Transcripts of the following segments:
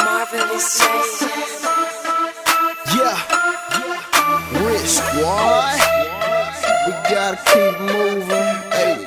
Yeah, Rich Squad, we gotta keep moving. Hey,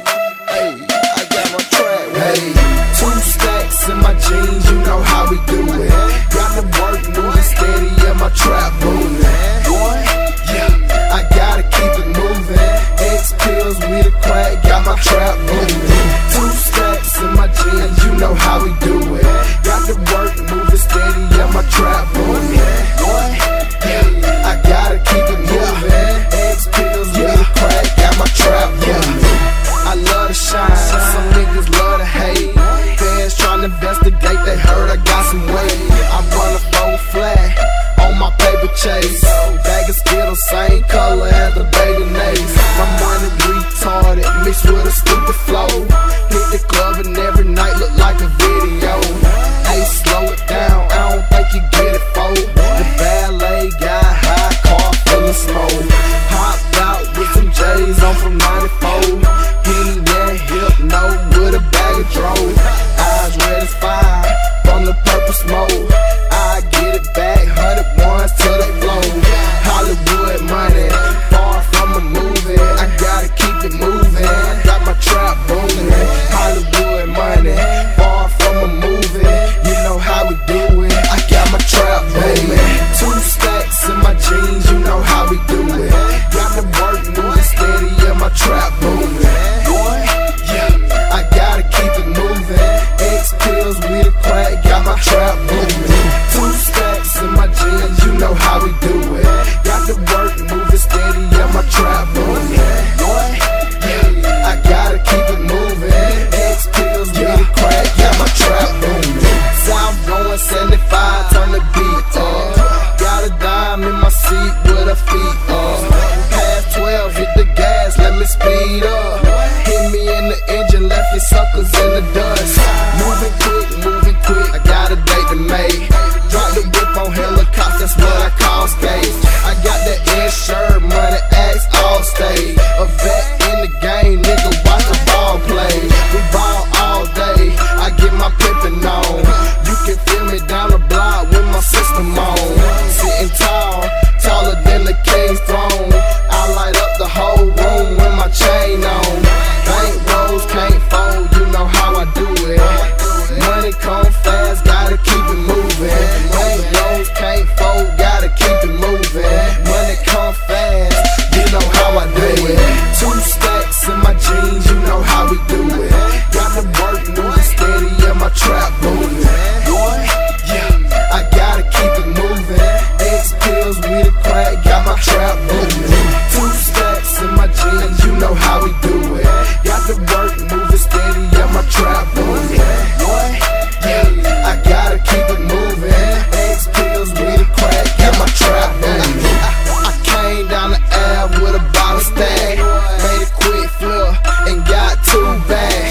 I got my track. Hey, 2 stacks in my jeans, you know how we do it. Got the work moving steady and my trap booming. Boy, yeah, I gotta keep it moving. X pills, we the crack, got my trap booming. 2 stacks in my jeans, you know how we do it. Got the work moving steady and my trap booming. Boy, yeah, I gotta keep it moving. X pills, we the crack, got my trap booming. I love to shine, some niggas love to hate. Fans tryna investigate, they heard I got some weight. I run a 4 flat on my paper chase. Bag of Skittles, same color as the baby nays. My money retarded, mixed with a stupid flow. Hit the club and every night look like a video. Hey, slow it down, I don't think you get it, folks. The ballet got high, car full of smoke. Hopped out with some J's, I'm from 94. Hitting that hypno with a bag of dro. Eyes red as fire from the purple smoke. I get it back, 100 ones till they flow. Hollywood money, far from a movie. I gotta keep it moving. Got my trap booming. Hollywood money, far from a movie. You know how we do it. I got my trap booming. 2 stacks in my jeans, you know how we do it. Got the work moving steady and my trap booming. Boy, yeah, I gotta keep it moving. X pills, we the crack, got my trap booming. 2 stacks in my jeans, you know how we do it. Got the work moving steady and my trap booming. Boy, yeah, I gotta keep it moving. X pills, we the crack, got my trap booming. South going 75, turn the beat up. Got a dime in my seat with her feet up. Past 12, hit the gas, let me speed up. Hit me in the engine, left your suckers in the dust. Moving quick, I got a date to make. Drop the whip on helicopter, that's what I call skates. I got that insured money, ask all state. A vet in the game, nigga, watch the ball play. We ball all day, I get my pimpin' on. You can feel me down the block with my system on. Sitting tall, taller than the king's throne. I light up the whole room with my chain on. Bank rolls can't fold, you know how I do it. Money come fast, gotta keep it moving. Bank rolls can't fold, gotta keep it moving. Money come fast, you know how I do it. 2 stacks in my jeans, you know how we do it. Got the work moving steady and my trap booming. Boy, yeah, I gotta keep it moving. X pills, we the crack, got my trap booming. 2 stacks in my jeans, you know how we do it. Got the work moving steady and my trap booming. Boy, yeah, I gotta keep it moving. X pills, we the crack, got my trap booming. I came down the Ave with a bottle stack. Made a quick flip and got 2 bags.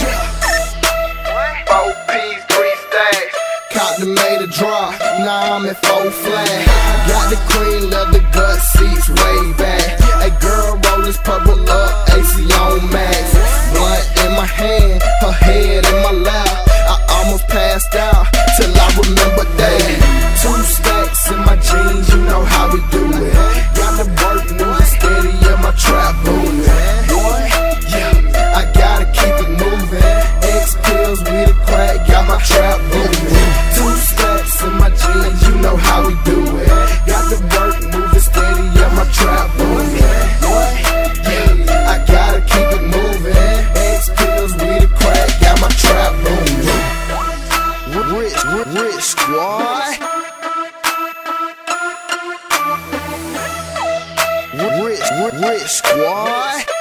4 P's, 3 stacks. Caught the made a drop, now I'm in 4 flat. Got the cream leather gut seats way back. A girl roll this purple up, AC on max. Blunt in my hand, her head in my lap. I almost passed out till I remember that. 2 stacks in my jeans, you know how we do it. Got the work moving steady and my trap booming. Boy, yeah, I gotta keep it moving. X pills, we the crack, got my trap booming. 2 stacks in my jeans, you know how we do it. Got the work moving steady and my trap booming. Boy, yeah, I gotta keep it moving. X pills, we the crack, got my trap booming. Rich Squad. Rich Squad.